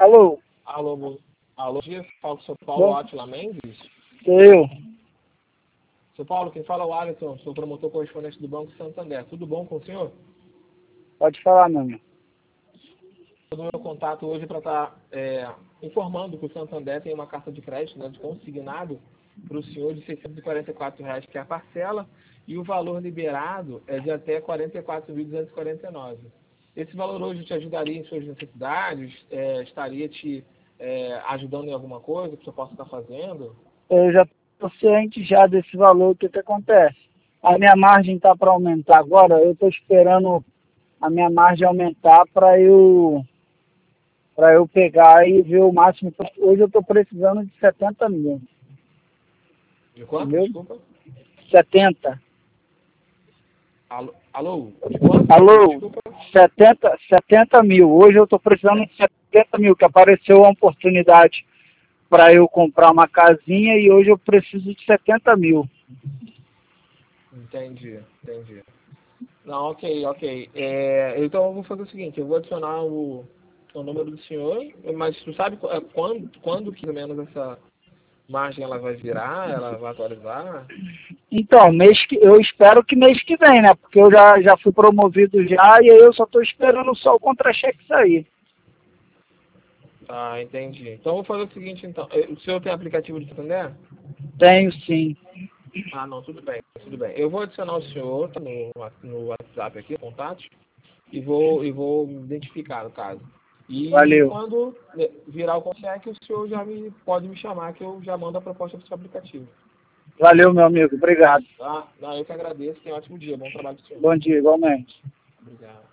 Alô? Alô, dia, falo com o seu Paulo Átila Mendes. Sou eu. Seu Paulo, quem fala é o Alisson, sou promotor correspondente do Banco Santander. Tudo bom com o senhor? Pode falar, meu amigo. Estou no meu contato hoje para estar informando que o Santander tem uma carta de crédito, né, de consignado para o senhor de R$ 644, que é a parcela, e o valor liberado é de até R$ 44.249. Esse valor hoje te ajudaria em suas necessidades? Estaria te ajudando em alguma coisa que você possa estar fazendo? Eu já estou ciente já desse valor. O que acontece? A minha margem está para aumentar agora. Eu estou esperando a minha margem aumentar para eu pegar e ver o máximo. Hoje eu estou precisando de 70 mil. De quanto? Entendeu? Desculpa. 70. Alô? De quanto? Alô? Desculpa. 70 mil. Hoje eu estou precisando de 70 mil, que apareceu uma oportunidade para eu comprar uma casinha e hoje eu preciso de 70 mil. Entendi. Não, ok. Então eu vou fazer o seguinte, eu vou adicionar o número do senhor, mas tu sabe quando que pelo menos essa margem ela vai virar, ela vai atualizar? Então, eu espero que mês que vem, né? Porque eu já fui promovido já e aí eu só estou esperando só o contra-cheque sair. Ah, entendi. Então eu vou fazer o seguinte, então. O senhor tem aplicativo de Santander? Tenho sim. Ah, não, tudo bem. Eu vou adicionar o senhor no WhatsApp aqui, contato, e vou me identificar no caso. E Valeu. quando virar o contra-cheque, o senhor pode me chamar que eu já mando a proposta do seu aplicativo. Valeu, meu amigo. Obrigado. Tá? Não, eu que agradeço. Tenha um ótimo dia. Bom trabalho para o senhor. Bom dia, igualmente. Obrigado.